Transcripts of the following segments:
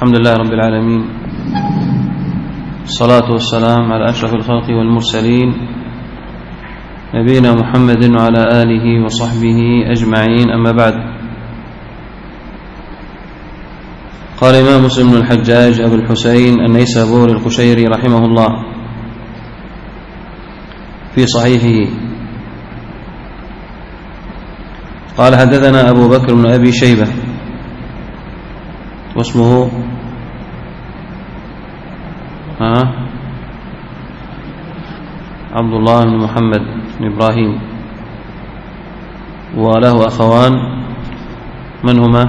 الحمد لله رب العالمين، الصلاة والسلام على أشرف الخلق والمرسلين نبينا محمد وعلى آله وصحبه أجمعين، أما بعد. قال الإمام مسلم بن الحجاج أبو الحسين النيسابوري القشيري رحمه الله في صحيحه قال: حدثنا أبو بكر بن أبي شيبة واسمه عبد الله بن محمد بن إبراهيم، وله أخوان، من هما؟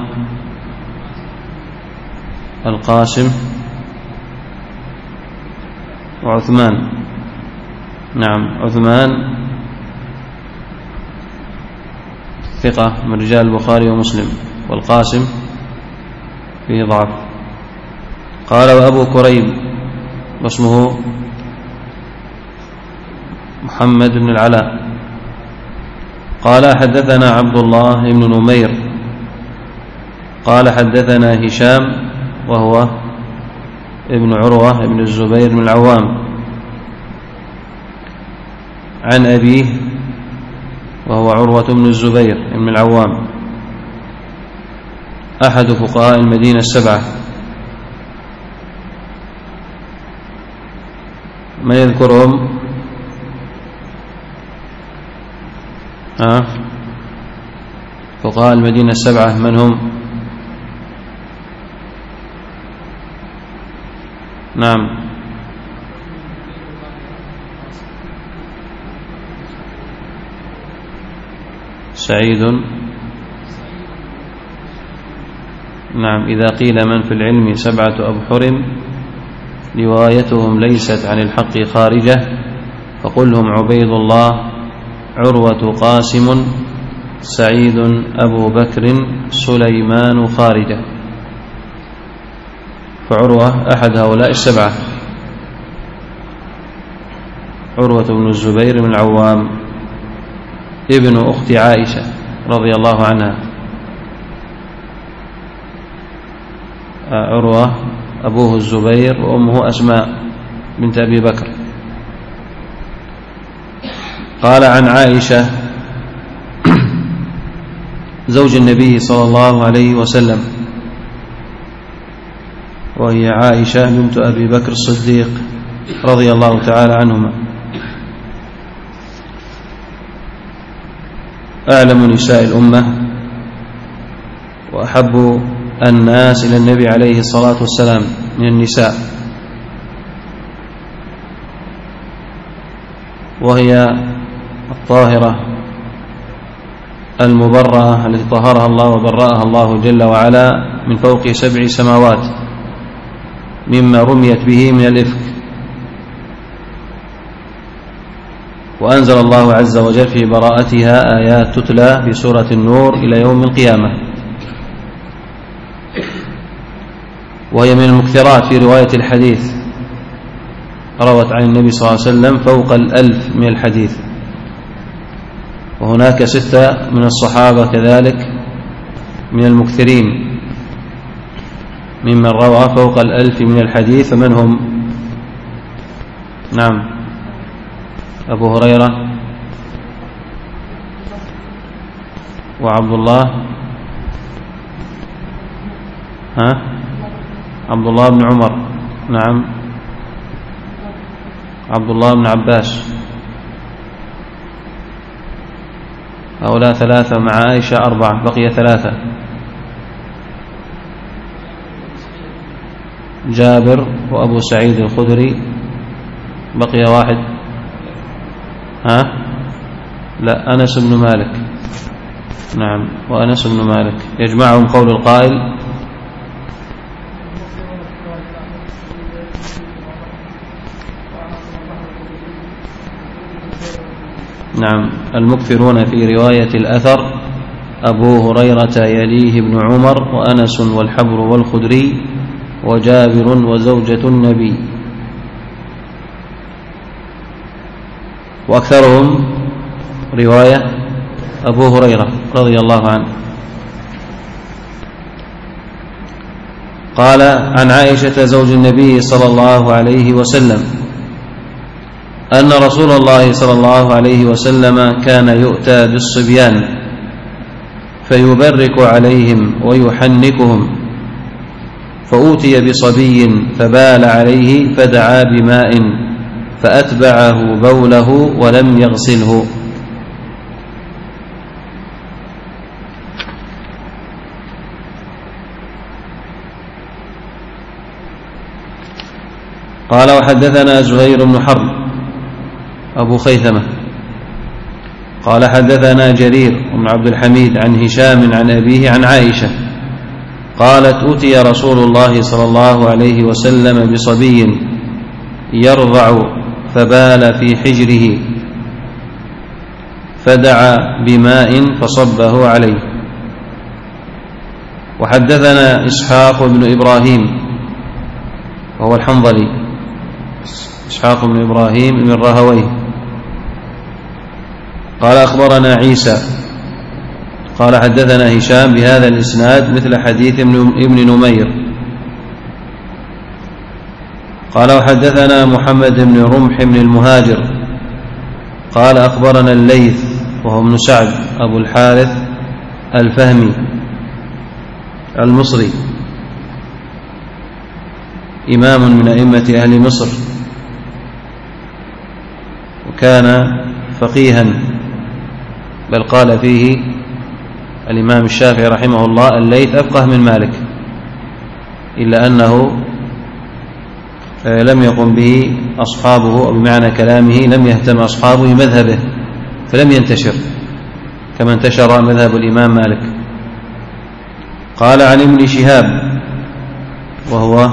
القاسم وعثمان. نعم، عثمان ثقة من رجال البخاري ومسلم، والقاسم فيه ضعف. قال: وأبو كريب واسمه محمد بن العلاء قال: حدثنا عبد الله بن نمير قال: حدثنا هشام وهو ابن عروة ابن الزبير بن العوام عن أبيه وهو عروة بن الزبير بن العوام، أحد فقهاء المدينة السبعة. من يذكرهم؟ فقهاء المدينة السبعة من هم؟ نعم، سعيد. نعم، إذا قيل من في العلم سبعة أبحر روايتهم ليست عن الحق خارجة فقلهم عبيد الله، عروة، قاسم، سعيد، أبو بكر، سليمان، خارجة. فعروة أحد هؤلاء السبعة، عروة بن الزبير بن العوام ابن أخت عائشة رضي الله عنها. عروة أبوه الزبير وأمه أسماء بنت أبي بكر. قال: عن عائشة زوج النبي صلى الله عليه وسلم، وهي عائشة بنت أبي بكر الصديق رضي الله تعالى عنهما، أعلم نساء الأمة وأحب الناس إلى النبي عليه الصلاة والسلام من النساء، وهي الطاهرة المبرأة التي طهرها الله وبرأها الله جل وعلا من فوق 7 سماوات مما رميت به من الإفك. وأنزل الله عز وجل في براءتها آيات تتلى في سورة النور إلى يوم القيامة، وهي من المكثرات في رواية الحديث، روت عن النبي صلى الله عليه وسلم فوق 1000 من الحديث، وهناك 6 من الصحابة كذلك من المكثرين ممن روى فوق 1000 من الحديث، فمن هم؟ نعم، أبو هريرة وعبد الله عبد الله بن عمر، نعم، عبد الله بن عباس. هؤلاء 3 مع عائشة 4، بقي 3. جابر وأبو سعيد الخدري، بقي 1. لا، أنس بن مالك. نعم، وأنس بن مالك. يجمعهم قول القائل: نعم، المكثرون في رواية الأثر أبو هريرة يليه ابن عمر وأنس والحبر والخدري وجابر وزوجة النبي، وأكثرهم رواية أبو هريرة رضي الله عنه. قال: عن عائشة زوج النبي صلى الله عليه وسلم أن رسول الله صلى الله عليه وسلم كان يؤتى بالصبيان فيبرك عليهم ويحنكهم، فأوتي بصبي فبال عليه فدعا بماء فأتبعه بوله ولم يغسله. قال: وحدثنا زهير بن حرب أبو خيثمة قال: حدثنا جرير بن عبد الحميد عن هشام عن أبيه عن عائشة قالت: أتي رسول الله صلى الله عليه وسلم بصبي يرضع فبال في حجره فدعا بماء فصبه عليه. وحدثنا إسحاق بن إبراهيم وهو الحنظلي، إسحاق بن إبراهيم بن راهويه قال: أخبرنا عيسى قال: حدثنا هشام بهذا الإسناد مثل حديث ابن نمير. قال: وحدثنا محمد بن رمح بن المهاجر قال: أخبرنا الليث وهو ابن سعد أبو الحارث الفهمي المصري، إمام من أئمة أهل مصر، وكان فقيها، بل قال فيه الإمام الشافعي رحمه الله: الليث أفقه من مالك، إلا أنه لم يقم به أصحابه، أو بمعنى كلامه لم يهتم أصحابه مذهبه فلم ينتشر كما انتشر مذهب الإمام مالك. قال: عن ابن شهاب وهو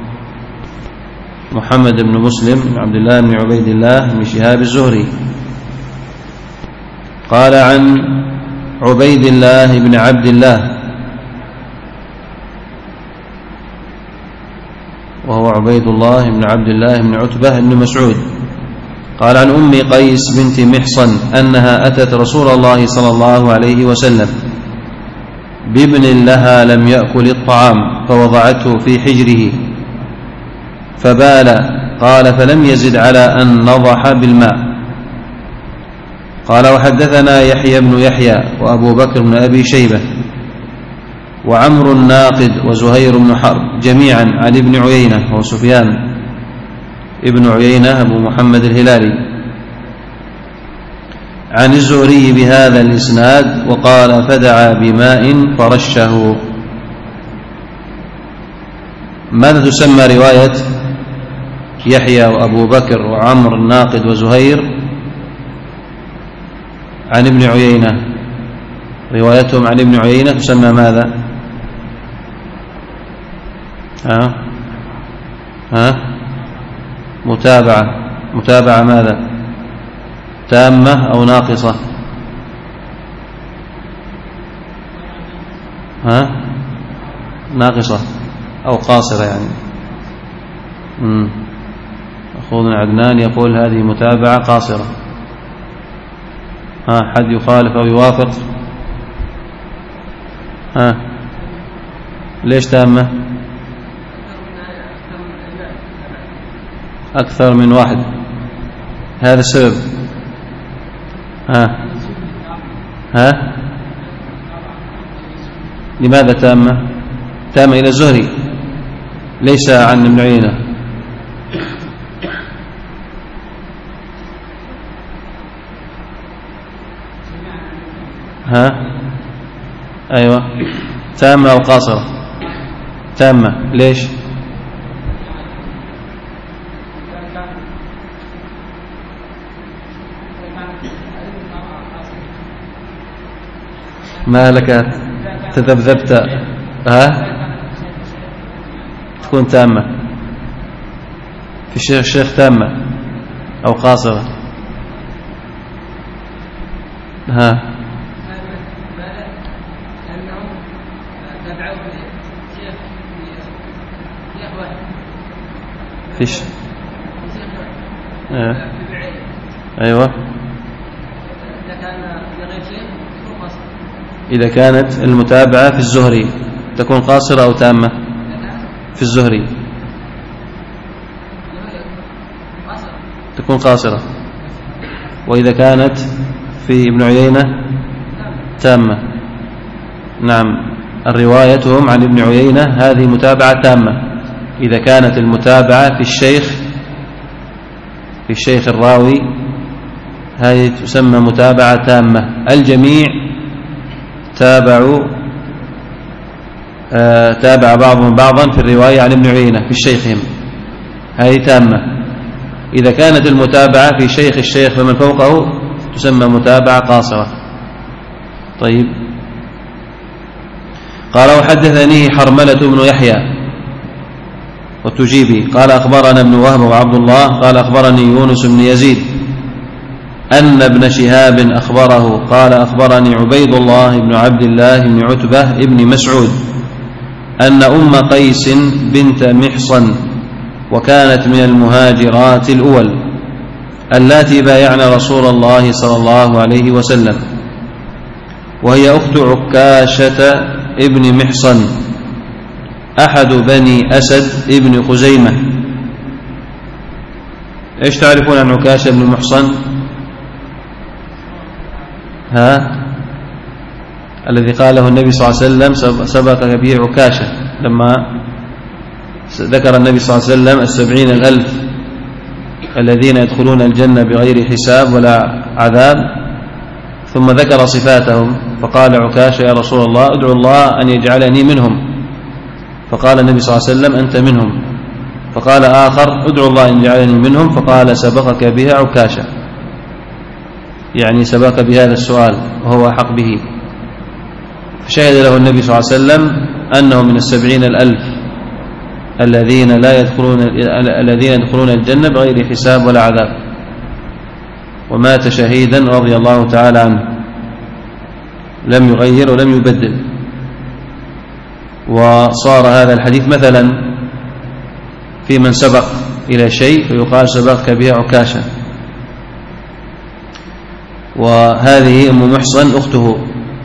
محمد بن مسلم بن عبد الله بن عبيد الله بن شهاب الزهري قال: عن عبيد الله بن عبد الله وهو عبيد الله بن عبد الله بن عتبة بن مسعود قال: عن أم قيس بنت محصن أنها أتت رسول الله صلى الله عليه وسلم بابن لها لم يأكل الطعام فوضعته في حجره فبال، قال: فلم يزد على أن نضح بالماء. قال: وحدثنا يحيى بن يحيى وأبو بكر بن أبي شيبة وعمر الناقد وزهير بن حرب جميعا عن ابن عيينة وسفيان ابن عيينة أبو محمد الهلالي عن الزهري بهذا الإسناد وقال: فدعا بماء فرشه. ماذا تسمى رواية يحيى وأبو بكر وعمر الناقد وزهير عن ابن عيينة؟ روايتهم عن ابن عيينة تسمى ماذا؟ متابعة ماذا؟ تامة أو ناقصة؟ ناقصة أو قاصرة يعني. أخونا عدنان يقول هذه متابعة قاصرة. حد يخالف أو يوافق؟ ليش تامة؟ أكثر من واحد، هذا السبب. لماذا تامة؟ تامة إلى الزهري ليس عن ابن عيينة. أيوة، تامة أو قاصرة؟ تامة. ليش؟ ما لك تذبذبت؟ تكون تامة. في الشيخ تامة أو قاصرة؟ فيش. أيوة، إذا كانت المتابعة في الزهري تكون قاصرة أو تامة؟ في الزهري تكون قاصرة، وإذا كانت في ابن عيينة تامة. نعم، الروايتهم عن ابن عيينة هذه متابعة تامة. إذا كانت المتابعة في الشيخ الراوي هذه تسمى متابعة تامة. الجميع تابع بعضهم بعضا في الرواية عن ابن عيينة في شيخهم، هذه تامة. إذا كانت المتابعة في شيخ الشيخ فمن فوقه تسمى متابعة قاصرة. طيب، قال وحدثني حرملة بن يحيى والتجيبي قال أخبرنا ابن وهب وعبد الله قال أخبرني يونس بن يزيد أن ابن شهاب أخبره قال أخبرني عبيد الله بن عبد الله بن عتبة بن مسعود أن أم قيس بنت محصن وكانت من المهاجرات الأول اللاتي بايعن رسول الله صلى الله عليه وسلم، وهي أخت عكاشة ابن محصن أحد بني أسد ابن خزيمة. إيش تعرفون عن عكاشة بن محصن؟ الذي قاله النبي صلى الله عليه وسلم سبقك به عكاشة، لما ذكر النبي صلى الله عليه وسلم 70,000 الذين يدخلون الجنة بغير حساب ولا عذاب، ثم ذكر صفاتهم فقال عكاشة يا رسول الله ادعو الله أن يجعلني منهم، فقال النبي صلى الله عليه وسلم أنت منهم، فقال آخر ادعو الله أن يجعلني منهم، فقال سبقك بها عكاشة، يعني سبق بهذا السؤال وهو حق به. فشهد له النبي صلى الله عليه وسلم أنه من 70,000 الذين يدخلون الجنة بغير حساب ولا عذاب، ومات شهيدا رضي الله تعالى عنه، لم يغير ولم يبدل. وصار هذا الحديث مثلا في من سبق إلى شيء فيقال سبقك به عكاشة. وهذه أم محصن أخته.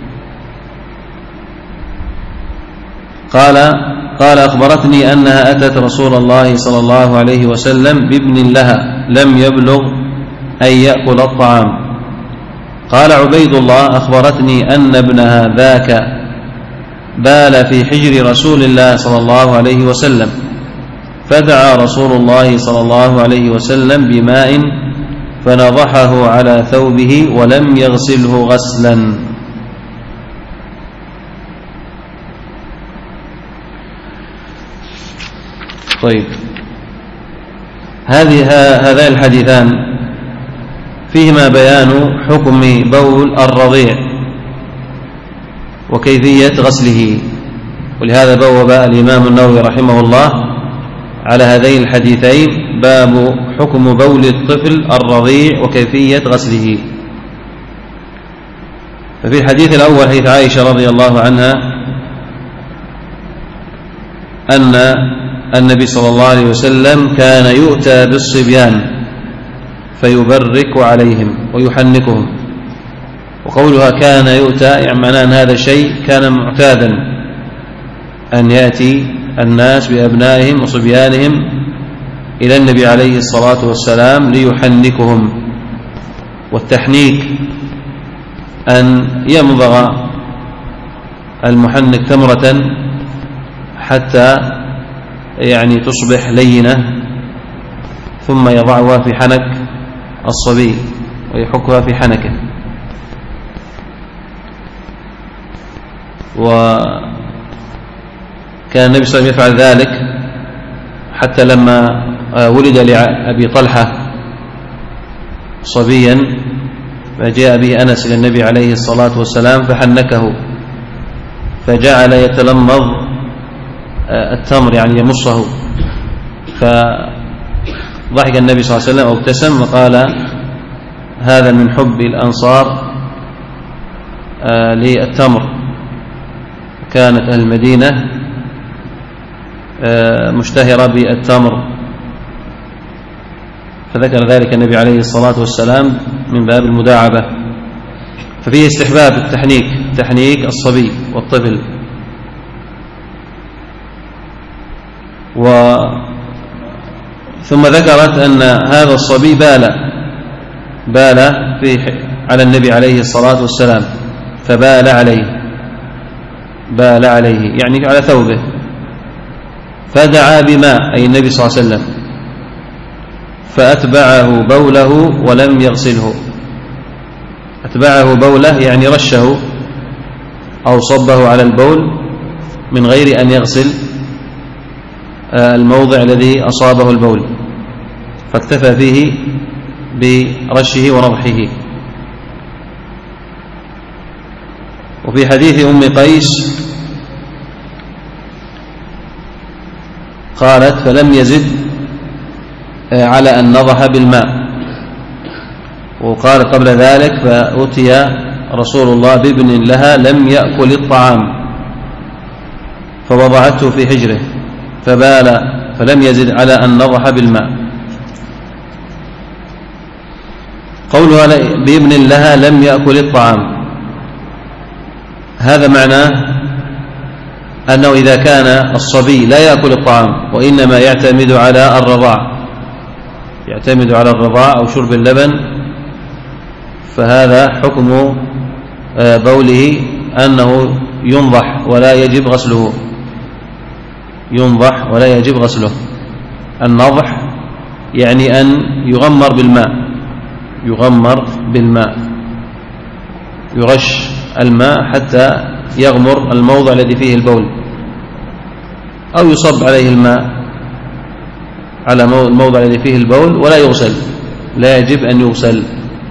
قال أخبرتني أنها أتت رسول الله صلى الله عليه وسلم بابن لها لم يبلغ أن يأكل الطعام. قال عبيد الله أخبرتني أن ابنها ذاك بال في حجر رسول الله صلى الله عليه وسلم، فدعا رسول الله صلى الله عليه وسلم بماء فنضحه على ثوبه ولم يغسله غسلا. طيب، هذان الحديثان فيهما بيان حكم بول الرضيع وكيفية غسله، ولهذا بوب الإمام النووي رحمه الله على هذين الحديثين باب حكم بول الطفل الرضيع وكيفية غسله. ففي الحديث الأول حديث عائشة رضي الله عنها أن النبي صلى الله عليه وسلم كان يؤتى بالصبيان فيبرك عليهم ويحنكهم. وقولها كان يؤتى يعني معناه أن هذا الشيء كان معتادا أن يأتي الناس بأبنائهم وصبيانهم إلى النبي عليه الصلاة والسلام ليحنكهم. والتحنيك أن يمضغ المحنك تمرة حتى يعني تصبح لينة، ثم يضعها في حنك الصبي ويحكها في حنكه. وكان النبي صلى الله عليه وسلم يفعل ذلك حتى لما ولد لأبي طلحة صبيا فجاء به أنس إلى النبي عليه الصلاة والسلام فحنكه، فجعل يتلمض التمر يعني يمصه، فضحك النبي صلى الله عليه وسلم أو ابتسم وقال هذا من حب الأنصار للتمر. كانت أهل المدينة مشتهرة بالتمر، فذكر ذلك النبي عليه الصلاة والسلام من باب المداعبة. ففيه استحباب تحنيك الصبي والطفل. ثم ذكرت أن هذا الصبي بال على النبي عليه الصلاة والسلام، فبال عليه يعني على ثوبه، فدعا بماء أي النبي صلى الله عليه وسلم، فأتبعه بوله ولم يغسله. أتبعه بوله يعني رشه أو صبه على البول من غير أن يغسل الموضع الذي أصابه البول، فاكتفى فيه برشه ونضحه. وفي حديث أم قيس قالت فلم يزد على أن نضح بالماء. وقال قبل ذلك فأتي رسول الله بابن لها لم يأكل الطعام فوضعته في حجره فبال فلم يزد على أن نضح بالماء. قولها بابن لها لم يأكل الطعام، هذا معناه أنه إذا كان الصبي لا يأكل الطعام وإنما يعتمد على الرضاع أو شرب اللبن، فهذا حكم بوله أنه ينضح ولا يجب غسله. النضح يعني أن يغمر بالماء، يرش الماء حتى يغمر الموضع الذي فيه البول، أو يصب عليه الماء على الموضع الذي فيه البول ولا يغسل، لا يجب أن يغسل.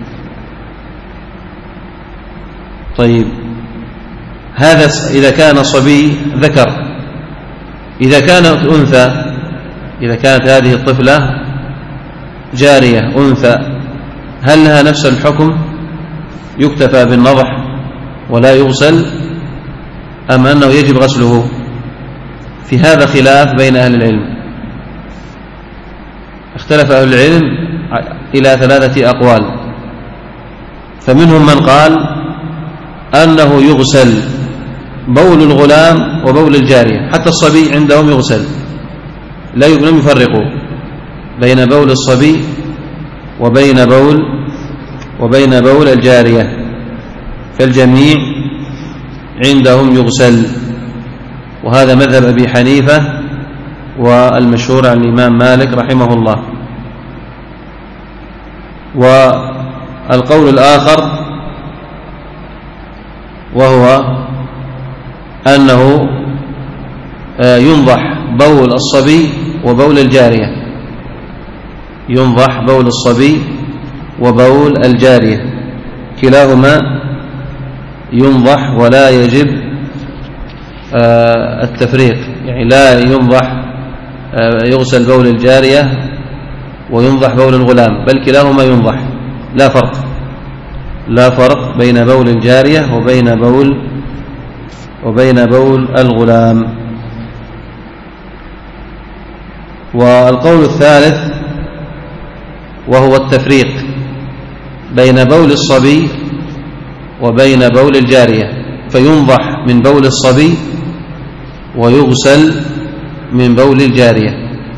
طيب، هذا إذا كان صبي ذكر. إذا كانت أنثى، إذا كانت هذه الطفلة جارية أنثى، هل لها نفس الحكم يكتفى بالنضح ولا يغسل، أم أنه يجب غسله؟ في هذا خلاف بين أهل العلم، اختلف أهل العلم إلى 3 أقوال. فمنهم من قال أنه يغسل بول الغلام وبول الجارية، حتى الصبي عندهم يغسل، لم يفرقوا بين بول الصبي وبين بول الجارية، فالجميع عندهم يغسل. وهذا مذهب أبي حنيفة والمشهور عن الإمام مالك رحمه الله. والقول الآخر وهو أنه ينضح بول الصبي وبول الجارية، ينضح بول الصبي وبول الجارية، كلاهما ينضح ولا يجب التفريق، يعني لا ينضح يغسل بول الجارية وينضح بول الغلام، بل كلاهما ينضح، لا فرق بين بول الجارية وبين بول الغلام. والقول الثالث وهو التفريق بين بول الصبي وبين بول الجارية، فينضح من بول الصبي ويغسل من بول الجارية،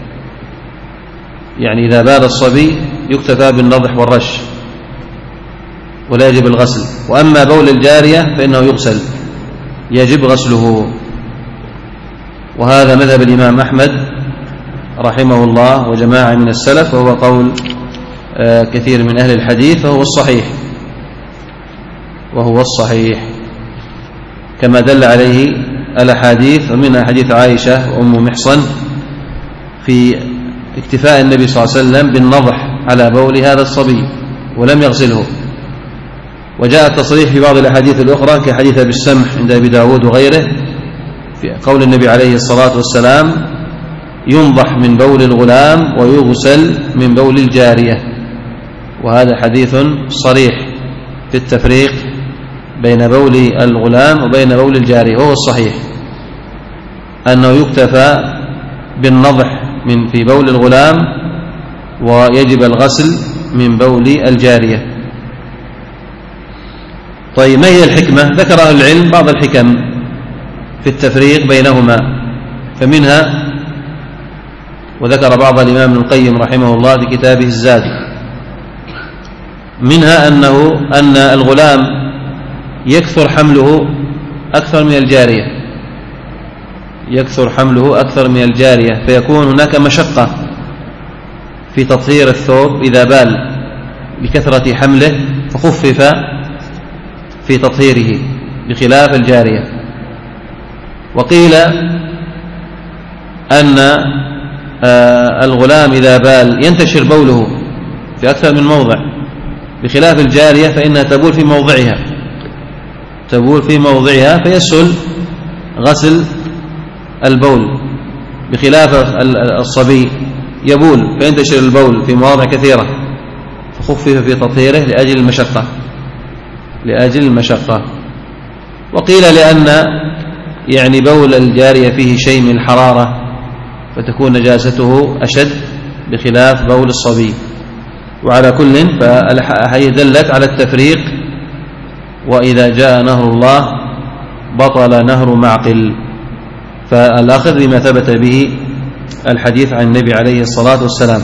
يعني إذا بال الصبي يكتفى بالنضح والرش ولا يجب الغسل، وأما بول الجارية فإنه يغسل، يجب غسله. وهذا مذهب الإمام أحمد رحمه الله وجماعة من السلف، وهو قول كثير من أهل الحديث، وهو الصحيح كما دل عليه الأحاديث، ومنها حديث عائشة وأم محصن في اكتفاء النبي صلى الله عليه وسلم بالنضح على بول هذا الصبي ولم يغسله. وجاء التصريح في بعض الأحاديث الأخرى كحديث أبي السمح عند أبي داود وغيره في قول النبي عليه الصلاة والسلام ينضح من بول الغلام ويغسل من بول الجارية، وهذا حديث صريح في التفريق بين بول الغلام وبين بول الجارية، وهو الصحيح أنه يكتفى بالنضح في بول الغلام ويجب الغسل من بول الجارية. طيب، ما هي الحكمة؟ ذكر أهل العلم بعض الحكم في التفريق بينهما، فمنها وذكر بعض الإمام ابن القيم رحمه الله في كتابه الزاد. منها أن الغلام يكثر حمله أكثر من الجارية، يكثر حمله أكثر من الجارية، فيكون هناك مشقة في تطهير الثوب إذا بال بكثرة حمله، فخفف في تطهيره بخلاف الجارية. وقيل أن الغلام إذا بال ينتشر بوله في أكثر من موضع، بخلاف الجارية فإنها تبول في موضعها، تبول في موضعها فيسهل غسل البول، بخلاف الصبي يبول فينتشر البول في مواضع كثيرة، فخفف في تطهيره لأجل المشقة. وقيل لأن يعني بول الجارية فيه شيء من الحرارة فتكون نجاسته أشد بخلاف بول الصبي. وعلى كل فالأحاديث دلت على التفريق، وإذا جاء نهر الله بطل نهر معقل، فالأخذ بما ثبت به الحديث عن النبي عليه الصلاة والسلام.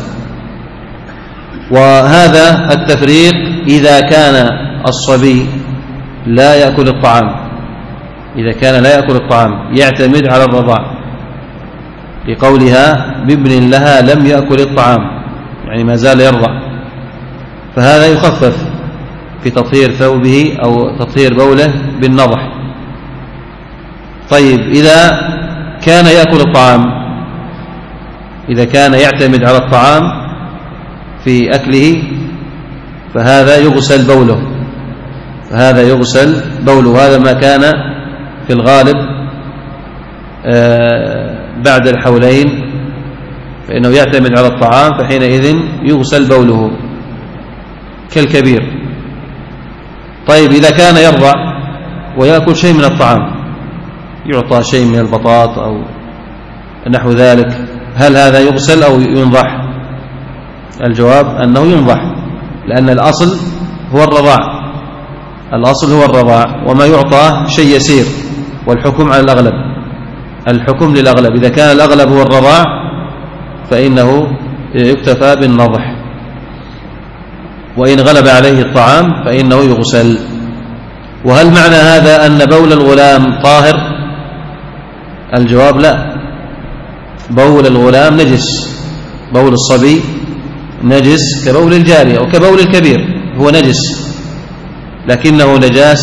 وهذا التفريق إذا كان الصبي لا يأكل الطعام، إذا كان لا يأكل الطعام يعتمد على الرضاع، لقولها بابن لها لم يأكل الطعام، يعني ما زال يرضع، فهذا يخفف في تطهير ثوبه أو تطهير بوله بالنضح. طيب إذا كان يأكل الطعام، إذا كان يعتمد على الطعام في أكله فهذا يغسل بوله، هذا ما كان في الغالب بعد الحولين، فإنه يعتمد على الطعام فحينئذ يغسل بوله كالكبير. طيب إذا كان يرضع ويأكل شيء من الطعام، يعطى شيء من البطاط أو نحو ذلك، هل هذا يغسل أو ينضح؟ الجواب أنه ينضح، لأن الأصل هو الرضاع، وما يعطى شيء يسير، والحكم على الأغلب، الحكم للأغلب. إذا كان الأغلب هو الرضاع فإنه يكتفى بالنضح، وإن غلب عليه الطعام فإنه يغسل. وهل معنى هذا أن بول الغلام طاهر؟ الجواب لا، بول الغلام نجس، بول الصبي نجس كبول الجارية وكبول الكبير، هو نجس لكنه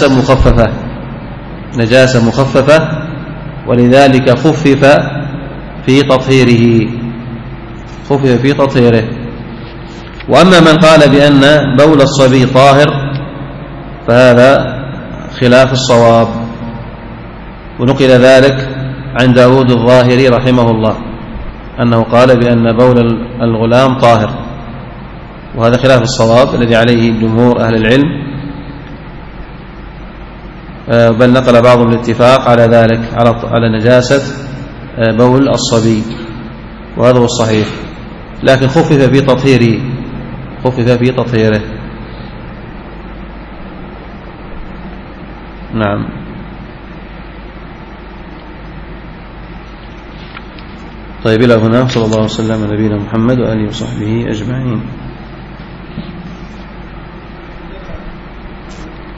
نجاسة مخففة، ولذلك خفف في تطهيره. وأما من قال بأن بول الصبي طاهر فهذا خلاف الصواب، ونقل ذلك عن داود الظاهري رحمه الله أنه قال بأن بول الغلام طاهر، وهذا خلاف الصواب الذي عليه جمهور أهل العلم، بل نقل بعضهم الاتفاق على ذلك، على نجاسة بول الصبي، وهذا هو الصحيح، لكن خفف في تطهيره. نعم. طيب إلى هنا، صلى الله عليه وسلم على نبينا محمد وآله وصحبه أجمعين.